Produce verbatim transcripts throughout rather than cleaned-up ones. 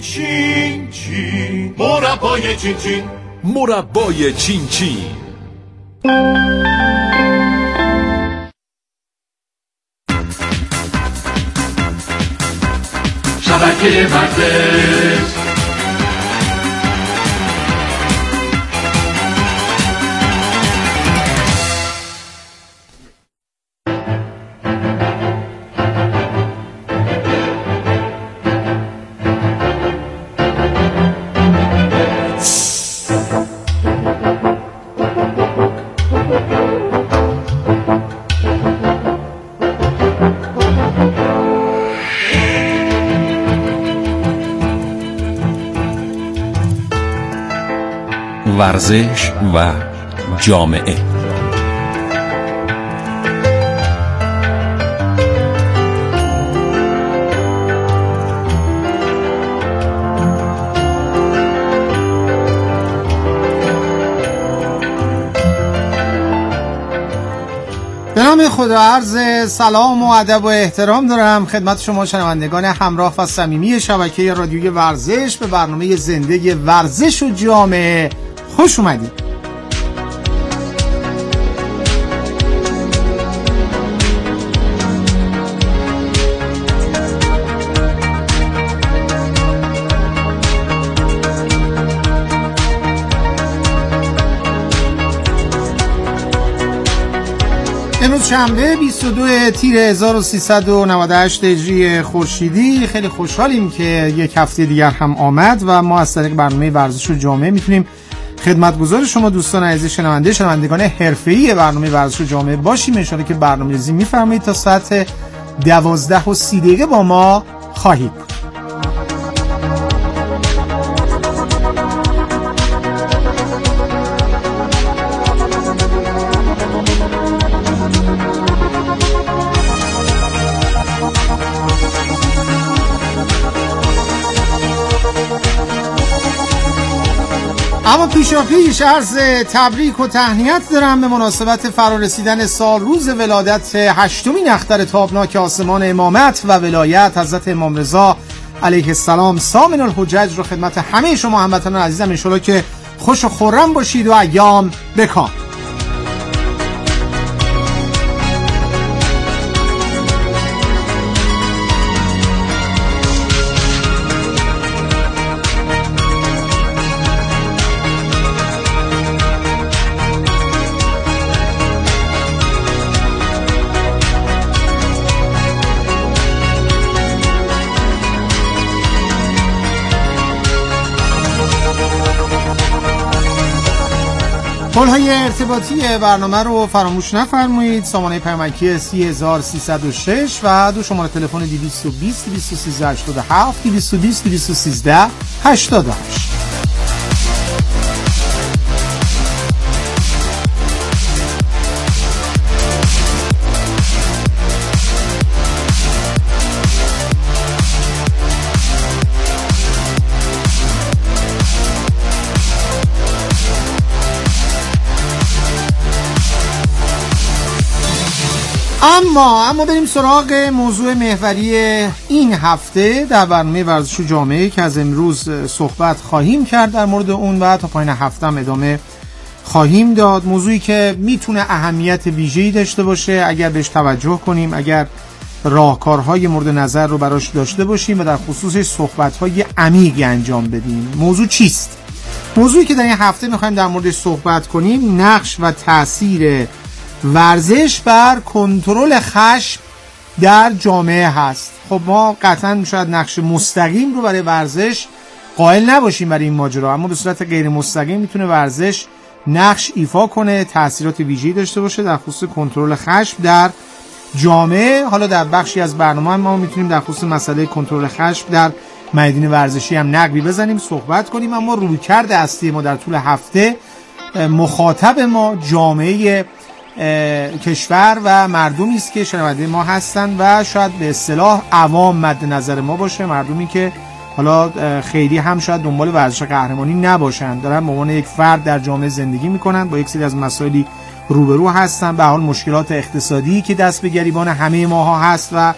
چین چین مربای چین چین مربای چین چین. شبکه ورزش ورزش و جامعه. به نام خدا عرض سلام و ادب و احترام دارم خدمت شما شنوندگان همراه و صمیمی شبکه رادیویی ورزش به برنامه زنده ورزش و جامعه خوش اومدید. امروز شنبه بیست و دو تیر هزار و سیصد و نود و هشت هجری خورشیدی. خیلی خوشحالیم که یک هفته دیگر هم آمد و ما از طریق برنامه ورزش و جامعه میتونیم خدمتگزار شما دوستان عزیز شنونده شنوندگان حرفه‌ای برنامه ورزش و جامعه باشیم. ان شاءالله که برنامه‌ریزی می‌فرمایید تا ساعت دوازده و سی دقیقه با ما خواهید بود. اما پیشا پیش عرض تبریک و تهنیت دارم به مناسبت فرارسیدن سال روز ولادت هشتمین اختر تابناک آسمان امامت و ولایت حضرت امام رضا علیه السلام سامن الحجج رو خدمت همه شما هموطنان عزیزم ان شاءالله که خوش و خرم باشید و ایام بکام. پل‌های ارتباطی برنامه رو فراموش نفرمایید. سامانه پیامکی سه هزار و سیصد و شش و دو شماره تلفن دویست و بیست دویست و سیزده هشتاد و هفت دویست و بیست دویست و سیزده هشتاد و هشت. اما اما بریم سراغ موضوع محوری این هفته در برنامه ورزش و جامعه که از امروز صحبت خواهیم کرد در مورد اون و تا پایان هفته هم ادامه خواهیم داد. موضوعی که میتونه اهمیت ویژه‌ای داشته باشه اگر بهش توجه کنیم، اگر راهکارهای مورد نظر رو براش داشته باشیم و در خصوص صحبت‌های عمیقی انجام بدیم. موضوع چیست؟ موضوعی که در این هفته می‌خوایم در موردش صحبت کنیم نقش و تأثیر ورزش بر کنترل خشم در جامعه هست. خب ما قطعا شاید نقش مستقیم رو برای ورزش قائل نباشیم برای این ماجرا، اما به صورت غیر مستقیم میتونه ورزش نقش ایفا کنه، تأثیرات ویژه‌ای داشته باشه در خصوص کنترل خشم در جامعه. حالا در بخشی از برنامه ما میتونیم در خصوص مسئله کنترل خشم در میدان ورزشی هم نقبی بزنیم، صحبت کنیم، اما رویکرد اصلی ما در طول هفته مخاطب ما جامعه کشور و مردمی است که شنونده ما هستند و شاید به اصطلاح عوام مد نظر ما باشه، مردمی که حالا خیلی هم شاید دنبال ورزش قهرمانی نباشند، دارن به عنوان یک فرد در جامعه زندگی میکنن، با یک سری از مسائلی روبرو هستن، به حال مشکلات اقتصادی که دست به گریبان همه ماها هست و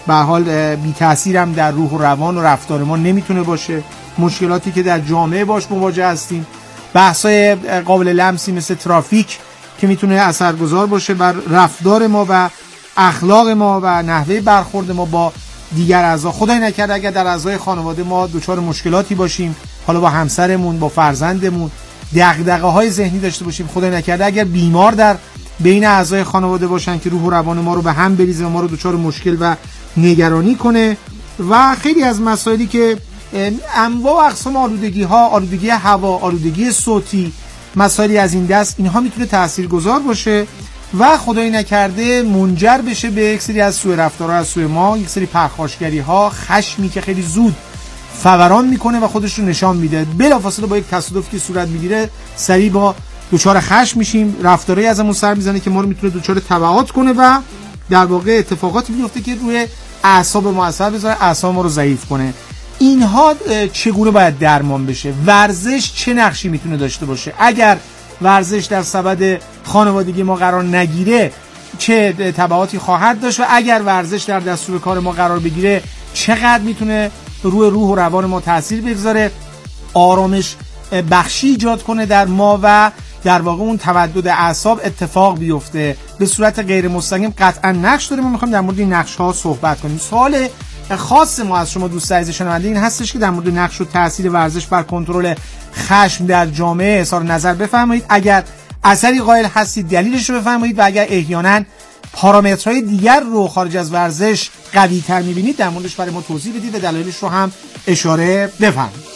به حال بی تأثیر هم در روح و روان و رفتار ما نمیتونه باشه. مشکلاتی که در جامعه باش مواجه هستیم، بحث‌های قابل لمسی مثل ترافیک که میتونه اثرگذار باشه بر رفتار ما و اخلاق ما و نحوه برخورد ما با دیگر اعضا. خدای نکرده اگر در اعضای خانواده ما دچار مشکلاتی باشیم، حالا با همسرمون، با فرزندمون، دغدغه‌های ذهنی داشته باشیم، خدای نکرده اگر بیمار در بین اعضای خانواده باشن که روح و روان ما رو به هم بریزه و ما رو دچار مشکل و نگرانی کنه، و خیلی از مسائلی که انواع و اقسام آلودگی ها، آلودگی هوا، آلودگی صوتی، مسائلی از این دست، اینها میتونه تاثیرگذار باشه و خدای نکرده منجر بشه به یک سری از سوء رفتارها از سوی ما، یک سری پرخاشگری ها، خشمی که خیلی زود فوران میکنه و خودش رو نشان میده. بلافاصله با یک تصادفی که صورت میگیره سریع با دچار خشم میشیم، رفتاری ازمون سر میزنه که ما رو میتونه دچار تبعات کنه و در واقع اتفاقاتی میفته که روی اعصاب ما اثر بذاره، اعصاب ما رو ضعیف کنه. اینها چگونه باید درمان بشه؟ ورزش چه نقشی میتونه داشته باشه؟ اگر ورزش در سبد خانوادگی ما قرار نگیره چه تبعاتی خواهد داشت و اگر ورزش در دستور کار ما قرار بگیره چقدر میتونه روی روح و روان ما تاثیر بگذاره، آرامش بخشی ایجاد کنه در ما و در واقع اون تودد اعصاب اتفاق بیفته به صورت غیر مستقیم. قطعا نقش داره. ما میخوایم در مورد این نقش ها صحبت کنیم. سوال خاص ما از شما دوست عزیز شنونده این هستش که در مورد نقش و تاثیر ورزش بر کنترل خشم در جامعه اظهار نظر بفرمایید. اگر اثری قائل هستید دلیلش رو بفرمایید و اگر احیانا پارامترهای دیگر رو خارج از ورزش قوی تر میبینید در موردش برای ما توضیح بدید و دلایلش رو هم اشاره بفرمایید.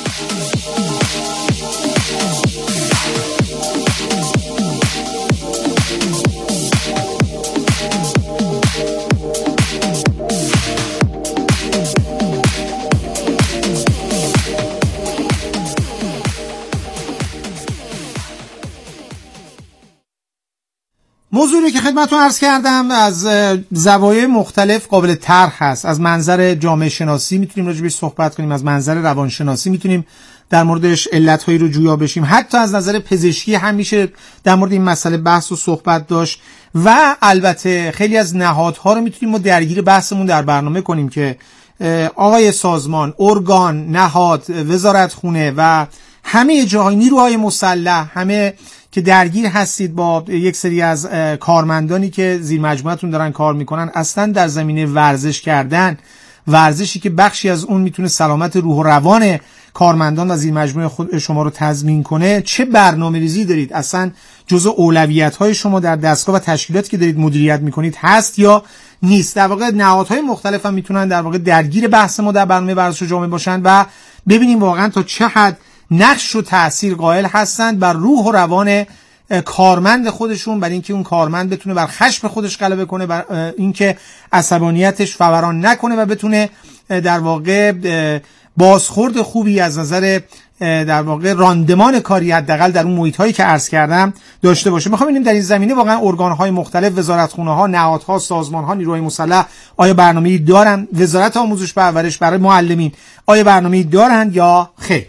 موضوعی که خدمتتون عرض کردم از زوایای مختلف قابل طرح هست. از منظر جامعه شناسی میتونیم راجع بهش صحبت کنیم، از منظر روانشناسی میتونیم در موردش علت‌هایی رو جویا بشیم، حتی از نظر پزشکی هم میشه در مورد این مسئله بحث و صحبت داشت و البته خیلی از نهادها رو میتونیم ما درگیر بحثمون در برنامه کنیم که آقای سازمان، ارگان، نهاد، وزارتخونه و همه جاهای نیروهای مسلح، همه که درگیر هستید با یک سری از کارمندانی که زیر مجموعتون دارن کار میکنن، اصلا در زمینه ورزش کردن، ورزشی که بخشی از اون میتونه سلامت روح و روان کارمندان و زیر مجموعه خود شما رو تضمین کنه، چه برنامه‌ریزی دارید؟ اصلا جزء اولویت‌های شما در دستگاه و تشکیلاتی که دارید مدیریت میکنید هست یا نیست؟ در واقع نهادهای مختلف هم میتونن در واقع درگیر بحث ما در برنامه ورزش جامعه باشن و ببینیم واقعا تا چه حد نقش و تأثیر قائل هستند بر روح و روان کارمند خودشون، بر اینکه اون کارمند بتونه بر خشم خودش غلبه کنه، بر اینکه عصبانیتش فوران نکنه و بتونه در واقع بازخورد خوبی از نظر در واقع راندمان کاری حداقل در اون محیط‌هایی که عرض کردم داشته باشه. می‌خوام ببینیم در این زمینه واقعا ارگان‌های مختلف، وزارتخونه‌ها، نهادها، سازمان‌ها، نیروهای مسلح آیا برنامه‌ای دارن؟ وزارت آموزش و پرورش برای معلمین آیا برنامه‌ای دارن یا خیر؟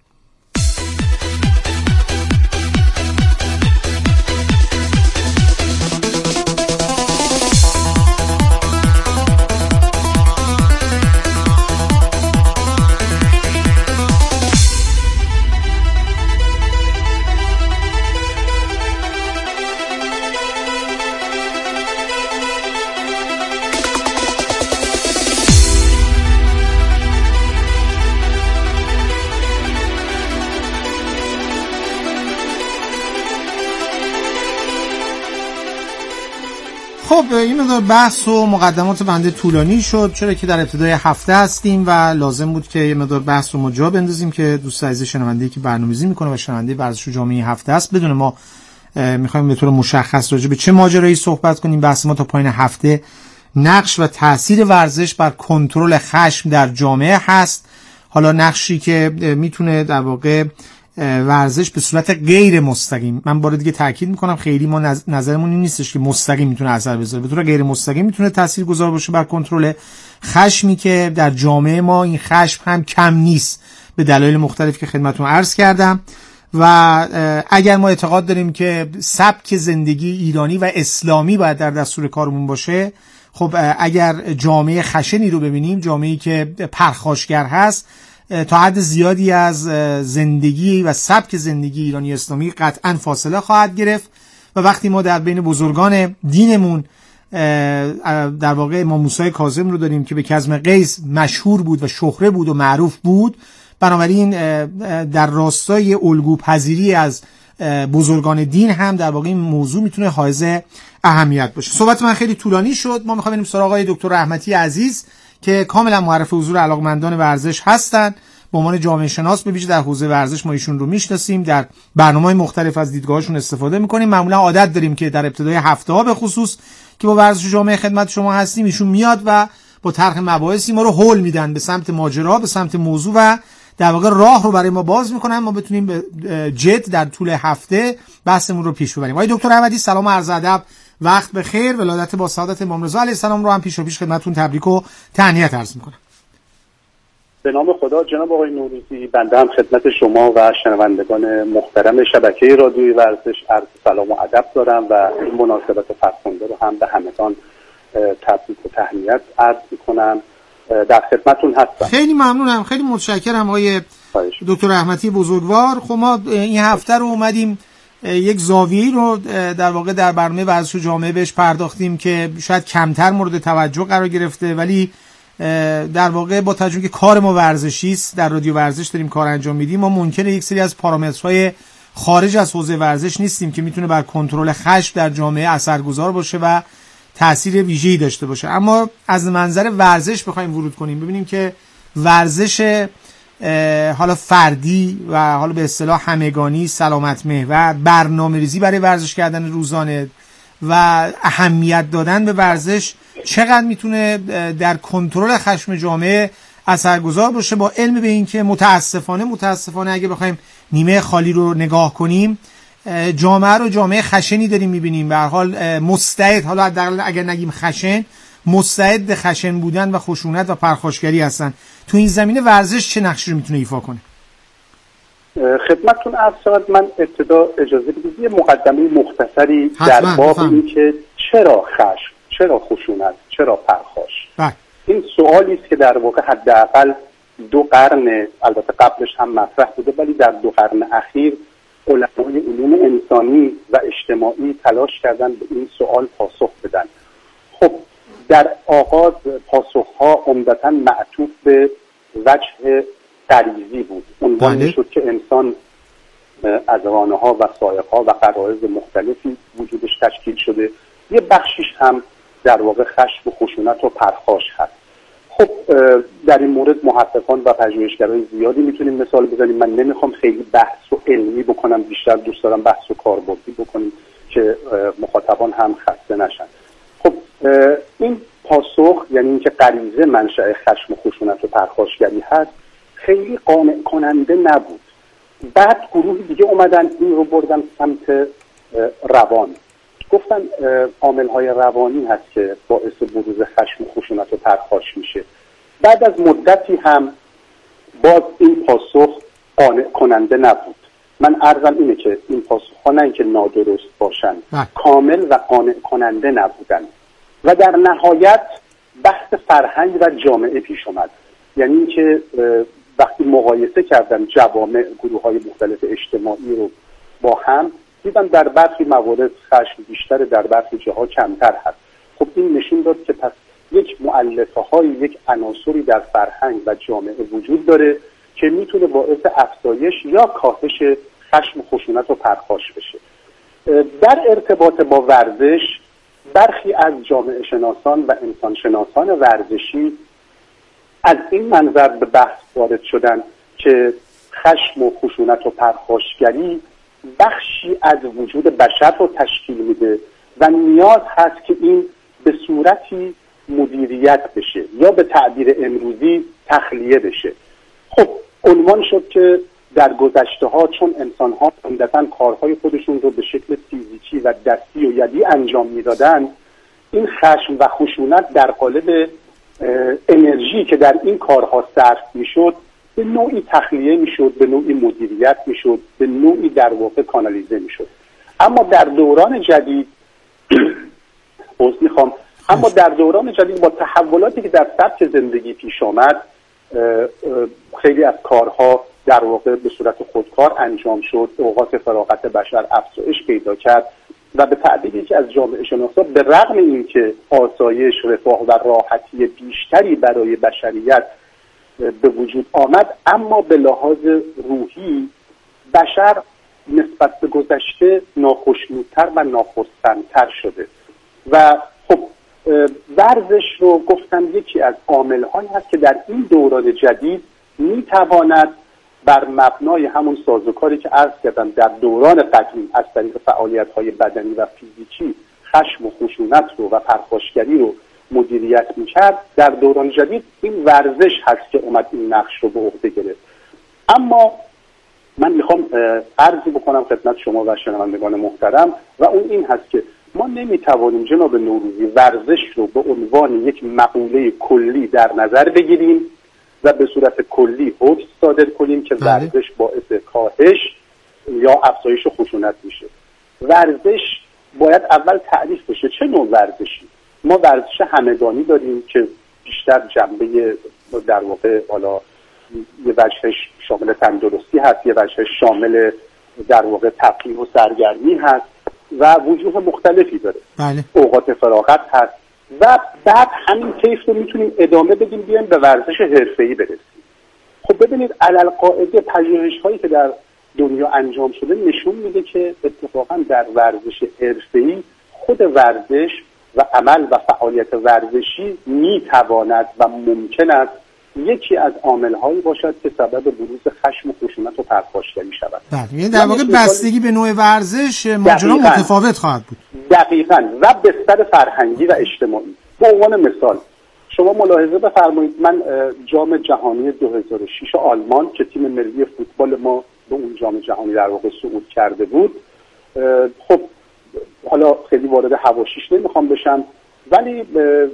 خب این مقدار بحث و مقدمات بنده طولانی شد، چرا که در ابتدای هفته هستیم و لازم بود که یه مقدار بحث رو ما جا بندازیم که دوست عزیز شنونده‌ای که برنامه‌ریزی میکنه و شنونده ورزش جامعه هفته است بدون ما میخوایم به طور مشخص راجع به چه ماجرایی صحبت کنیم. بحث ما تا پایان هفته نقش و تاثیر ورزش بر کنترل خشم در جامعه هست. حالا نقشی که میتونه در واقع ورزش به صورت غیر مستقیم، من بار دیگه تاکید میکنم خیلی ما نظرمون این نیستش که مستقیم میتونه اثر بذاره، به طور غیر مستقیم میتونه تاثیرگذار باشه بر کنترل خشمی که در جامعه ما این خشم هم کم نیست به دلایل مختلفی که خدمتتون عرض کردم. و اگر ما اعتقاد داریم که سبک زندگی ایرانی و اسلامی باید در دستور کارمون باشه، خب اگر جامعه خشنی رو ببینیم، جامعه‌ای که پرخاشگر هست، تا حد زیادی از زندگی و سبک زندگی ایرانی اسلامی قطعا فاصله خواهد گرفت و وقتی ما در بین بزرگان دینمون در واقع امام موسی کاظم رو داریم که به کظم قیس مشهور بود و شهره بود و معروف بود، بنابراین در راستای الگو پذیری از بزرگان دین هم در واقع این موضوع میتونه حائز اهمیت باشه. صحبت من خیلی طولانی شد، ما میخوایم بریم سراغ آقای دکتر رحمتی عزیز که کاملا معرف حضور علاقمندان ورزش هستند. به عنوان جامعه شناس به ویژه در حوزه ورزش ما ایشون رو میشناسیم، در برنامه‌های مختلف از دیدگاهشون استفاده میکنیم. معمولا عادت داریم که در ابتدای هفته‌ها به خصوص که با ورزش جامعه خدمت شما هستیم، ایشون میاد و با طرح مباحثی ما رو هول میدن به سمت ماجرا، به سمت موضوع و در واقع راه رو برای ما باز میکنن، ما بتونیم به جد در طول هفته بحثمون رو پیش ببریم. آقای دکتر احمدی سلام و عرض ادب، وقت بخیر. ولادت با سعادت امام رضا علیه السلام رو هم پیش و پیش خدمتتون تبریک و تهنیت عرض میکنم. به نام خدا. جناب آقای نوروزی، بنده هم خدمت شما و شنوندگان محترم شبکه رادیوی ورزش عرض سلام و ادب دارم و این مناسبت فرخنده رو هم به همگان تبریک و تهنیت عرض میکنم. در خدمتتون هستم. خیلی ممنونم، خیلی متشکرم آقای دکتر رحمتی بزرگوار. خب ما این هفته رو اومدیم یک زاویه‌ای رو در واقع در برنامه ورزش و جامعه بهش پرداختیم که شاید کمتر مورد توجه قرار گرفته، ولی در واقع با توجه که کار ما ورزشی است، در رادیو ورزش داریم کار انجام میدیم، ما ممکنه یک سری از پارامترهای خارج از حوزه ورزش نیستیم که میتونه بر کنترل خشم در جامعه اثرگذار باشه و تأثیر ویژه‌ای داشته باشه. اما از منظر ورزش بخوایم ورود کنیم، ببینیم که ورزش حالا فردی و حالا به اصطلاح همگانی، سلامت محور، برنامه‌ریزی برای ورزش کردن روزانه و اهمیت دادن به ورزش چقدر میتونه در کنترل خشم جامعه اثرگذار باشه، با علم به این که متاسفانه متاسفانه اگه بخوایم نیمه خالی رو نگاه کنیم، جامعه رو جامعه خشنی داریم میبینیم. به هر حال مستعد، حالا حداقل اگر نگیم خشن، مستعد خشن بودن و خشونت و پرخاشگری هستن. تو این زمینه ورزش چه نقشی رو میتونه ایفا کنه؟ خدمتتون عرض شود. من ابتدا اجازه بدید یه مقدمه مختصری در باب این که چرا خشم، چرا خشونت، چرا پرخاش. بله. این سوالی است که در واقع حداقل دو قرن، البته قبلش هم مطرح بوده، ولی در دو قرن اخیر علمای علوم انسانی و اجتماعی تلاش کردن به این سوال پاسخ بدن. خب در آغاز پاسخها عمدتاً معطوف به وجه غریزی بود. عنوان شد که انسان از رانه‌ها و سایه‌ها و غرایز مختلفی وجودش تشکیل شده، یه بخشیش هم در واقع خشم و خشونت و پرخاش هست. خب در این مورد محققان و پژوهشگرای زیادی میتونیم مثال بزنیم. من نمیخوام خیلی بحث و علمی بکنم، بیشتر دوست دارم بحث و کاربردی بکنیم که مخاطبان هم خسته نشن. خب این پاسخ، یعنی اینکه غریزه منشأ خشم و خشونت و پرخاشگری هست، خیلی قانع کننده نبود. بعد گروه دیگه اومدن این رو بردن سمت روان، گفتن عامل‌های روانی هست که باعث بروز خشم و خشونت و پرخاش میشه. بعد از مدتی هم باز این پاسخ قانع کننده نبود. من عرضم اینه که این پاسخ‌ها نه اینکه نادرست باشن، کامل و قانع کننده نبودن. و در نهایت بحث فرهنگ و جامعه پیش اومد. یعنی اینکه وقتی مقایسه کردن جوامع، گروه‌های مختلف اجتماعی رو با هم، دیدم در برخی موارد خشم بیشتر، در برخی جاها کمتر هست. خب این نشون داد که پس یک مؤلفه‌های، یک عناصری در فرهنگ و جامعه وجود داره که میتونه باعث افزایش یا کاهش خشم و خشونت و پرخاش بشه. در ارتباط با ورزش، برخی از جامعه شناسان و انسان شناسان ورزشی از این منظر به بحث وارد شدن که خشم و خشونت و پرخاشگری بخشی از وجود بشر رو تشکیل میده و نیاز هست که این به صورتی مدیریت بشه یا به تعبیر امروزی تخلیه بشه. خب عنوان شد که در گذشته ها چون انسان ها عمدتاً کارهای خودشون رو به شکل فیزیکی و دستی و یدی انجام میدادن، این خشم و خشونت در قالب انرژی که در این کارها صرف میشد به نوعی تخلیه میشد، به نوعی مدیریت میشد، به نوعی در واقع کانالیزه میشد. اما در دوران جدید باز میخوام اما در دوران جدید با تحولاتی که در سبک زندگی پیش آمد، خیلی از کارها در واقع به صورت خودکار انجام شد، اوقات فراغت بشر افزایش پیدا کرد و به تعبیری که از جامعه شناسا به رغم اینکه آسایش، رفاه و راحتی بیشتری برای بشریت به وجود آمد، اما به لحاظ روحی بشر نسبت به گذشته ناخشنودتر و ناخرسندتر شده و خب ورزش رو گفتم یکی از عامل‌هایی هست که در این دوران جدید میتواند بر مبنای همون سازوکاری که عرض کردم در دوران قدیم از طریق فعالیت‌های بدنی و فیزیکی خشم و خشونت رو و پرخاشگری رو مدیریت میکرد، در دوران جدید این ورزش هست که اومد این نقش رو به عهده گرفت. اما من میخوام عرضی بکنم خدمت شما و شنوندگان محترم و اون این هست که ما نمیتوانیم جناب نوروزی ورزش رو به عنوان یک مقوله کلی در نظر بگیریم و به صورت کلی حکم صادر کنیم که بله. ورزش باعث کاهش یا افزایش خشونت میشه. ورزش باید اول تعریف بشه چه نوع ورزشی. ما ورزش همگانی داریم که بیشتر جنبه در واقع حالا یه وجهش شامل تندرستی هست، یه وجهش شامل در واقع تفریح و سرگرمی هست و وجوه مختلفی داره. بله. اوقات فراغت هست و بعد همین کیف رو میتونیم ادامه بدیم بیایم به ورزش حرفه‌ای برسیم. خب ببینید علالقاعده پژوهش هایی که در دنیا انجام شده نشون میده که اتفاقا در ورزش حرفه‌ای خود ورزش و عمل و فعالیت ورزشی میتواند و ممکن است یکی از عامل‌هایی باشد که سبب بروز خشم و خشونت و پرخاشگری شود. بله، یعنی در واقع بستگی به نوع ورزش ماجرا متفاوت خواهد بود. دقیقاً و بستر فرهنگی و اجتماعی. به عنوان مثال شما ملاحظه بفرمایید من جام جهانی دو هزار و شش آلمان که تیم ملی فوتبال ما به اون جام جهانی در واقع صعود کرده بود، خب حالا خیلی وارد حواشیش نمیخوام بشم، ولی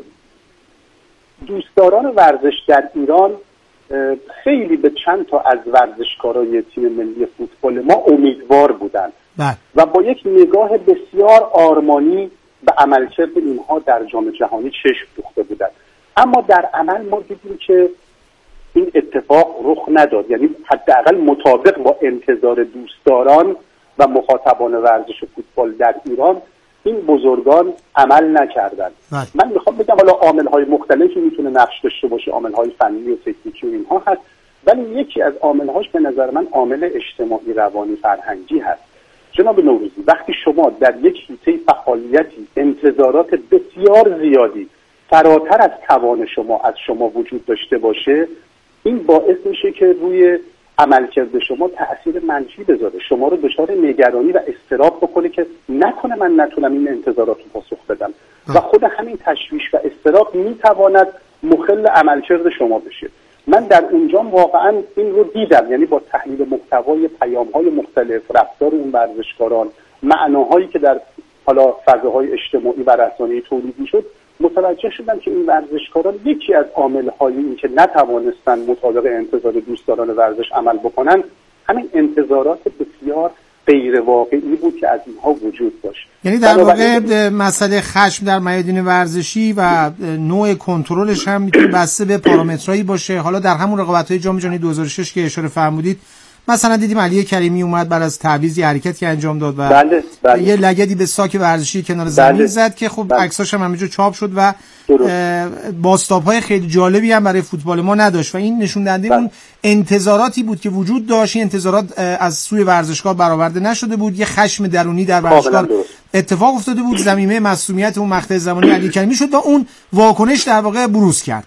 دوستداران ورزش در ایران خیلی به چند تا از ورزشکارای تیم ملی فوتبال ما امیدوار بودند و با یک نگاه بسیار آرمانی به عملکرد اینها در جام جهانی چشم دوخته بودند. اما در عمل ما دیدیم که این اتفاق رخ نداد، یعنی حداقل مطابق با انتظار دوستداران و مخاطبان ورزش فوتبال در ایران این بزرگان عمل نکردند. من میخوام بگم حالا عامل‌های مختلفی میتونه نقش داشته باشه، عامل‌های فنی و تکنیکی و اینها هست، ولی یکی از عامل‌هاش به نظر من عامل اجتماعی روانی فرهنگی هست. جناب نوروزی وقتی شما در یک حوزه فعالیتی انتظارات بسیار زیادی فراتر از توان شما از شما وجود داشته باشه، این باعث میشه که روی عملکرد شما تأثیر منفی بذاره، شما رو دچار نگرانی و اضطراب بکنه که نکنه من نتونم این انتظارات رو پاسخ بدم و خود همین تشویش و اضطراب میتواند مخل عملکرد شما بشه. من در اونجا واقعا این رو دیدم، یعنی با تحلیل محتوای پیام‌های مختلف، رفتار اون ورزشکاران، معناهایی که در حالا فضاهای اجتماعی و رسانه‌ای تولید میشد، متوجه شدم که این ورزشکاران یکی از عامل‌های این که نتوانستن مطابق انتظار دوستداران ورزش عمل بکنن همین انتظارات بسیار غیر واقعی بود که از اینها وجود داشت. یعنی در واقع مسئله خشم در میادین ورزشی و نوع کنترلش هم میتونه بسته به پارامترایی باشه. حالا در همون رقابت‌های جام جهانی دو هزار و شش که اشاره فرمودید مثلا دیدیم علی کریمی اومد بعد از تعویض یه حرکتی انجام داد و بله، بله. یه لگدی به ساک ورزشی کنار زمین بله. زد که خب بله. عکساش هم همینجا چاپ شد و بازتاب‌های خیلی جالبی هم برای فوتبال ما نداشت و این نشون دهنده بله. اون انتظاراتی بود که وجود داشت. این انتظارات از سوی ورزشکار برآورده نشده بود، یه خشم درونی در ورزشکار اتفاق افتاده بود، زمینه مسئولیت اون مقطع زمانی علی کریمی شد و اون واکنش در واقع بروز کرد.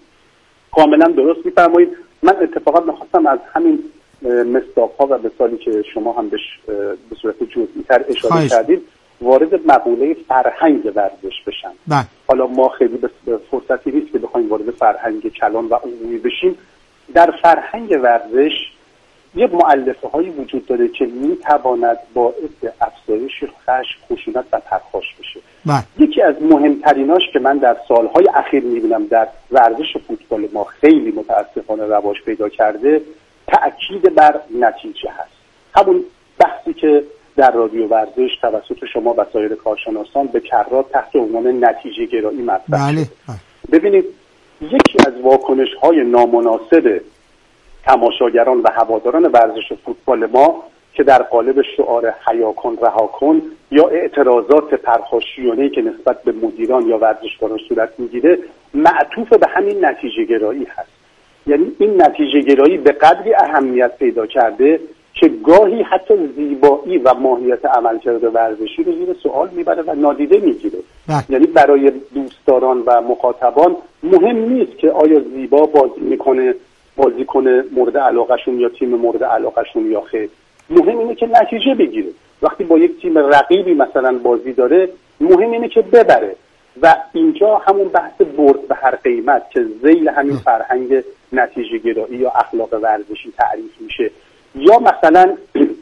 کاملا درست می‌فرمایید. من اتفاقا می‌خواستم از همین مصداق‌ها و مثالی که شما هم بهش به صورت جزئی‌تر اشاره خواهش. کردید وارد مقوله فرهنگ ورزش بشن. بله. حالا ما خیلی به فرصتی نیست که بخوایم وارد فرهنگ کلان و عمومی بشیم. در فرهنگ ورزش یه مؤلفه هایی وجود داره که میتواند باعث افزایش خشم، خشونت و پرخاش بشه. بله. یکی از مهمتریناش که من در سالهای اخیر میبینم در ورزش فوتبال ما خیلی متاسفانه رواج پیدا کرده، تأکید بر نتیجه هست. همون بحثی که در رادیو ورزش توسط شما و سایر کارشناسان به کرات تحت عنوان نتیجه گرایی مطرح بله. شده. ببینید یکی از واکنش‌های نامناسب تماشاگران و هواداران ورزش فوتبال ما که در قالب شعار حیا کن رها کن یا اعتراضات پرخاشیانه‌ای که نسبت به مدیران یا ورزشکاران صورت میگیره معطوف به همین نتیجه گرایی هست. یعنی این نتیجه گرایی به قدری اهمیت پیدا کرده که گاهی حتی زیبایی و ماهیت عملکرد ورزشی رو زیر سوال میبره و نادیده میگیره. یعنی برای دوستداران و مخاطبان مهم نیست که آیا زیبا بازی میکنه بازیکن مورد علاقهشون یا تیم مورد علاقهشون یا خیر. مهم اینه که نتیجه بگیره. وقتی با یک تیم رقیبی مثلا بازی داره مهم اینه که ببره و اینجا همون بحث برد به هر قیمت که ذیل همین فرهنگ نتیجه گرایی یا اخلاق ورزشی تعریف میشه، یا مثلا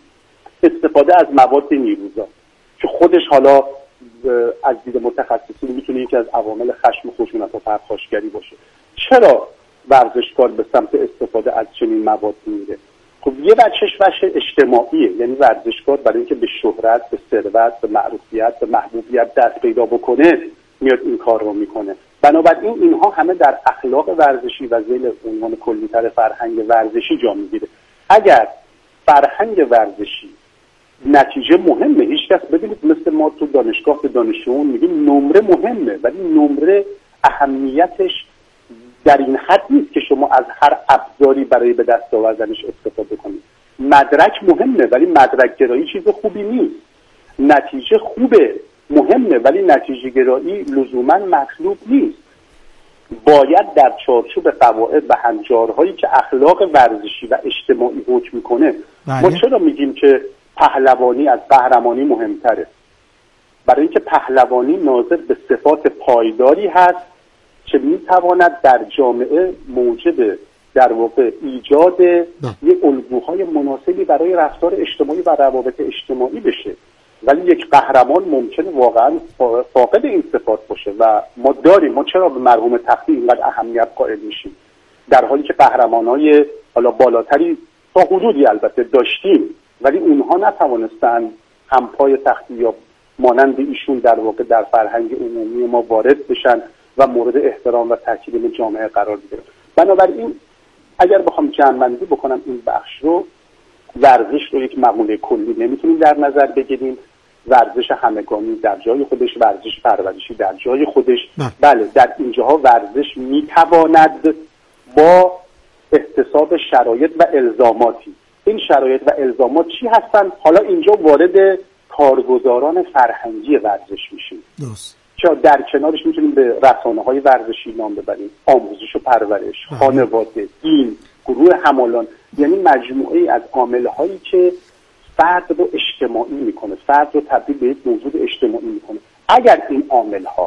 استفاده از مواد نیروزا که خودش حالا از دید متخصصین میتونه یکی از عوامل خشم و خشونت و پرخاشگری باشه. چرا ورزشکار به سمت استفاده از چنین موادی میره؟ خب یه بچهش وجه اجتماعیه، یعنی ورزشکار برای اینکه به شهرت، به ثروت، به معروفیت، به محبوبیت دست پیدا بکنه میاد این کار رو میکنه. بنابراین اینها همه در اخلاق ورزشی و ذیل عنوان کلی‌تر فرهنگ ورزشی جا میگیره. اگر فرهنگ ورزشی نتیجه مهمه، هیچ کس ببینید مثل ما تو دانشگاه به دانشجویان میگیم نمره مهمه، ولی نمره اهمیتش در این حد نیست که شما از هر ابزاری برای به دست آوردنش استفاده کنید. مدرک مهمه ولی مدرک گرایی چیز خوبی نیست. نتیجه خوبه، مهمه، ولی نتیجه گرایی لزوما مطلوب نیست. باید در چارچوب قواعد و هنجارهایی که اخلاق ورزشی و اجتماعی حکم میکنه. ما چرا میگیم که پهلوانی از قهرمانی مهمتره؟ برای اینکه پهلوانی ناظر به صفات پایداری هست که میتواند در جامعه موجب در واقع ایجاد یک الگوهای مناسبی برای رفتار اجتماعی و روابط اجتماعی بشه. ولی یک قهرمان ممکنه واقعا فاقد این صفات باشه و ما داریم. ما چرا به مرحوم تختی اینقدر اهمیت قائل میشیم در حالی که قهرمانای حالا بالاتری تا حدودی البته داشتیم ولی اونها نتوانستن هم پای تختی یا مانند ایشون در واقع در فرهنگ عمومی ما وارد بشن و مورد احترام و تاکید جامعه قرار بگیرن. بنابراین اگر بخوام جمع‌بندی بکنم این بخش رو، ورزش رو یک مقوله کلی نمیتونیم در نظر بگیریم. ورزش همگانی در جای خودش، ورزش پرورشی در جای خودش. نه. بله در اینجاها ورزش میتواند با احتساب شرایط و الزاماتی. این شرایط و الزامات چی هستن؟ حالا اینجا وارد کارگزاران فرهنگی ورزش میشیم. درست. چرا در کنارش میتونیم به رسانه‌های ورزشی نام ببریم، آموزش و پرورش، خانواده، دین، گروه همالان، یعنی مجموعه از عامل‌هایی که فرد رو اجتماعی میکنه، فرد رو تبدیل به یک موجود اجتماعی میکنه. اگر این عامل‌ها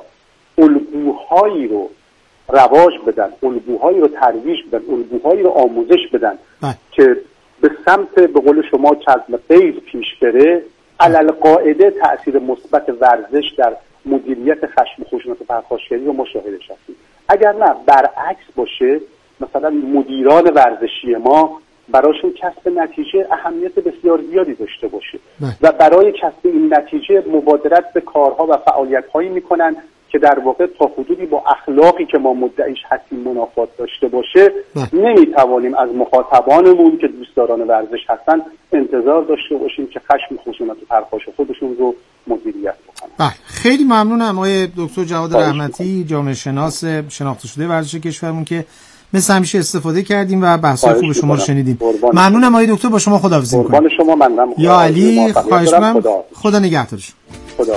الگوهایی رو رواج بدن، الگوهایی رو ترویج بدن، الگوهایی رو آموزش بدن بله. که به سمت به قول شما چزم غیر پیش بره، علل قاعده تأثیر مثبت ورزش در مدیریت خشم و خشونت و پرخاشگری رو مشاهده شدیم. اگر نه برعکس باشه، مثلا مدیران ورزشی ما براشون کسب نتیجه اهمیت بسیار زیادی داشته باشه نه. و برای کسب این نتیجه مبادرت به کارها و فعالیت‌هایی میکنن که در واقع تا حدودی با اخلاقی که ما مدعیش هستیم منافات داشته باشه. نمیتوانیم از مخاطبانمون که دوستداران ورزش هستن انتظار داشته باشیم که خشم، خشونت و پرخاش خودشون رو مدیریت بکنن. بله، خیلی ممنونم آقای دکتر جواد رحمتی، جامعه شناس شناخته شده ورزش کشورمون که مثل همیشه استفاده کردیم و بحث‌های خوب شما رو شنیدیم. ممنونم آقای دکتر، با شما خداحافظی می‌کنم. قربان شما. ممنونم. یا علی، خواهش می‌کنم. خدا, خدا نگهدارش. خدا.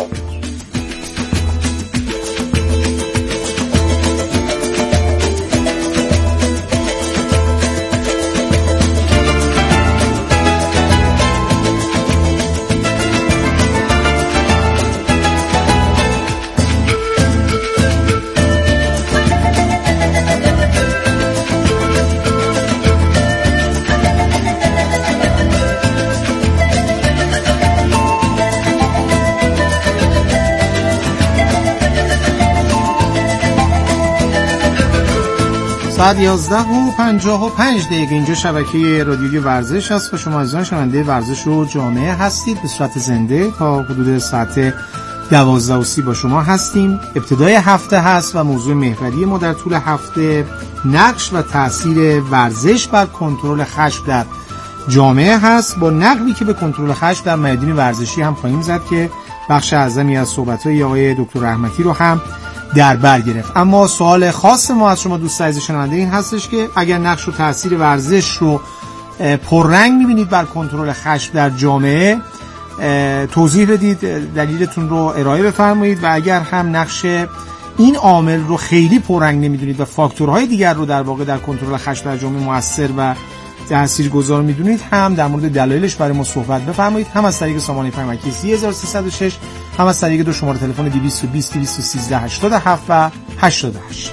ساعت یازده و پنجاه و پنج دقیقه اینجا شبکه رادیویی ورزش هست و شما عزیزان شنونده ورزش و جامعه هستید. به صورت زنده تا حدود ساعت دوازده و سی با شما هستیم. ابتدای هفته هست و موضوع محوری ما در طول هفته نقش و تأثیر ورزش بر کنترل خشم در جامعه هست، با نقلی که به کنترل خشم در میادین ورزشی هم خواهیم زد که بخش اعظمی از صحبت‌های آقای دکتر رحمتی رو هم در بر گرفت. اما سوال خاص ما از شما دوست عزیز شنونده این هستش که اگر نقش و تأثیر ورزش رو پررنگ می‌بینید بر کنترل خشم در جامعه، توضیح بدید، دلیلتون رو ارائه بفرمایید، و اگر هم نقش این عامل رو خیلی پررنگ نمی‌دونید و فاکتورهای دیگر رو در واقع در کنترل خشم در جامعه مؤثر و تاثیرگذار می‌دونید هم در مورد دلایلش برای ما صحبت بفرمایید، هم از طریق سامانه پیامکی سی هزار و سیصد و شش، هم از طریق دو شماره تلفن دویست و بیست دویست و سیزده هشتاد و هفت و هشتاد و هشت.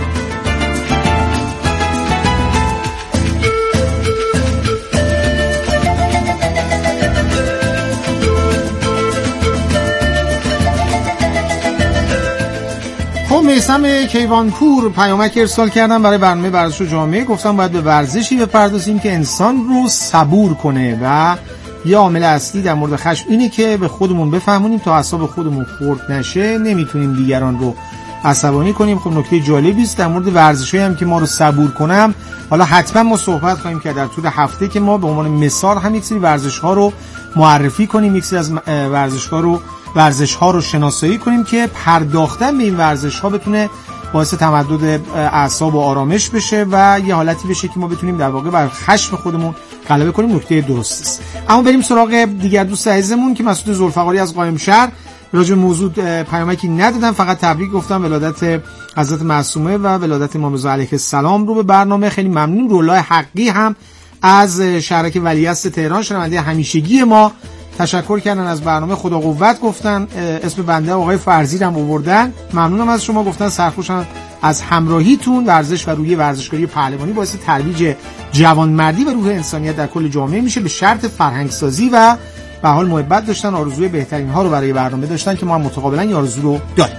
خب میثم کیوانپور پیامک ارسال کردن برای برنامه ورزش و جامعه. گفتم باید به ورزشی بپردازیم که انسان رو صبور کنه و یه عامل اصلی در مورد خشم اینه که به خودمون بفهمونیم تا اعصاب خودمون خورد نشه نمیتونیم دیگران رو عصبانی کنیم. خب نکته جالبی است در مورد ورزشایی هم که ما رو صبور کنم. حالا حتما ما صحبت خواهیم کرد در طول هفته که ما به عنوان مثال هم یک سری ورزش‌ها رو معرفی کنیم، یک سری از ورزش‌ها رو ورزش‌ها رو شناسایی کنیم که پرداختن به این ورزش‌ها بتونه باعث تمدد اعصاب و آرامش بشه و یه حالتی بشه که ما بتونیم در واقع بر خشم خودمون غلبه کنیم. نکته درست است. اما بریم سراغ دیگر دوست عزیزمون که مسعود ذوالفقاری از قائمشهر. راجع به موضوع پیامکی ندادم، فقط تبریک گفتم ولادت حضرت معصومه و ولادت امام رضا علیه السلام رو به برنامه. خیلی ممنون. رولای حقی هم از شهرک ولیعصر تهران شنونده همیشگی ما تشکر کردن از برنامه. خدا قوت گفتن، اسم بنده آقای فرزی رو هم آوردن. ممنونم از شما. گفتن سرخوشم از همراهیتون. ورزش و روحیه ورزشکاری پهلوانی باعث ترویج جوانمردی و روح انسانیت در کل جامعه میشه به شرط فرهنگ سازی و به حال محبت داشتن. آرزوی بهترین ها رو برای برنامه داشتن که ما هم متقابلا این آرزو رو داریم.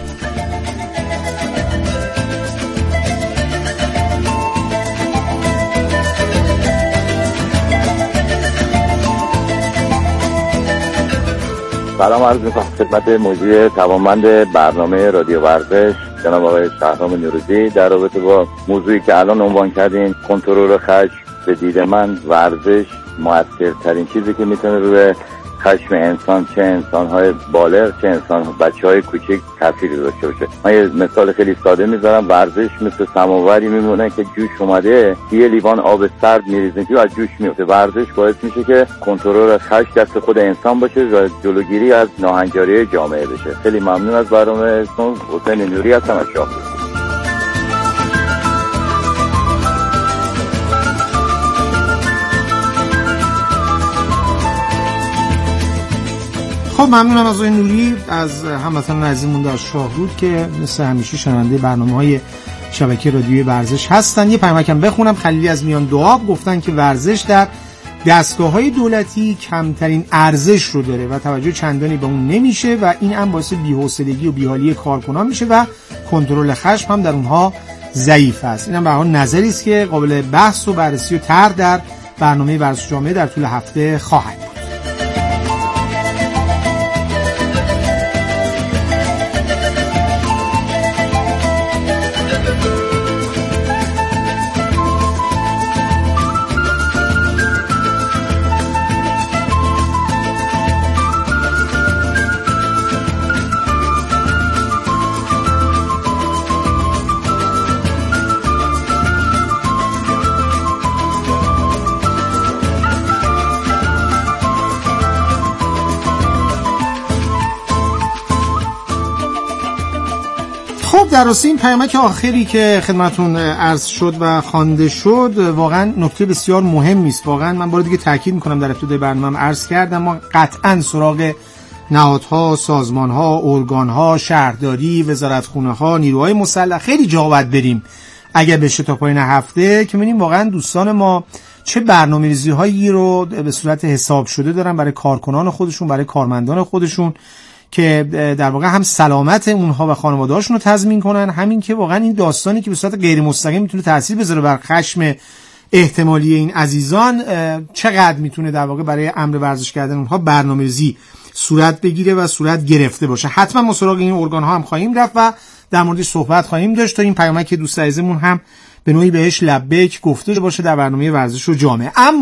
سلام عرض می‌کنم خدمت موضوع توانمند برنامه رادیو ورزش جناب آقای شهرام نوروزی در رابطه با موضوعی که الان عنوان کردین، کنترل خشم. به دید من ورزش موثرترین چیزی که میتونه روی خشم انسان، چه انسان‌های بالغ چه انسان بچه‌های کوچک، تأثیری داشته باشه. من یه مثال خیلی ساده میذارم. ورزش مثل سماوری میمونه که جوش اومده، یه لیوان آب سرد میریزه که از جوش میفته. ورزش باعث میشه که کنترل خشم دست خود انسان باشه و جلوگیری از ناهنجاری جامعه بشه. خیلی ممنون از برنامه‌تون. حسین نوری هستم از شاهرود. خب ممنونم از آقای نوری از هموطنان عزیزمون در شاهرود که مثل همیشه شنونده برنامه‌های شبکه رادیویی ورزش هستن. یه پیامکم بخونم. خلیلی از میان دوآب گفتن که ورزش در دستگاه‌های دولتی کمترین ارزش رو داره و توجه چندانی به اون نمیشه و این هم باعث بی‌حوصلگی و بی‌حالی کارکنان میشه و کنترل خشم هم در اونها ضعیف است. اینم به هر حال نظری است که قابل بحث و بررسی و طرح در برنامه ورزش جامعه در طول هفته خواهد بود. در راستین این پیامک آخری که خدمتون عرض شد و خوانده شد واقعا نکته بسیار مهمی است. واقعا من بار دیگه تاکید میکنم، در ابتدای برنامه عرض کردم، ما قطعا سراغ نهادها، سازمانها، ارگانها، شهرداری، وزارتخونه‌ها، نیروهای مسلح خیلی جا باید بریم اگر بشه تا پایان هفته که ببینیم واقعا دوستان ما چه برنامه‌ریزی‌هایی رو به صورت حساب شده دارن برای کارکنان خودشون، برای کارمندان خودشون که در واقع هم سلامت اونها و خانواده‌هاشون رو تضمین کنن، همین که واقعا این داستانی که به صورت غیر مستقیم میتونه تاثیر بذاره بر خشم احتمالی این عزیزان چقدر میتونه در واقع برای امر ورزش کردن اونها برنامه‌ریزی صورت بگیره و صورت گرفته باشه. حتما ما سراغ این ارگان ها هم خواهیم رفت و در موردش صحبت خواهیم داشت تا این پیامک دوست عزیزمون هم به نوعی بهش لبیک گفته باشه در برنامه ورزش و جامعه. اما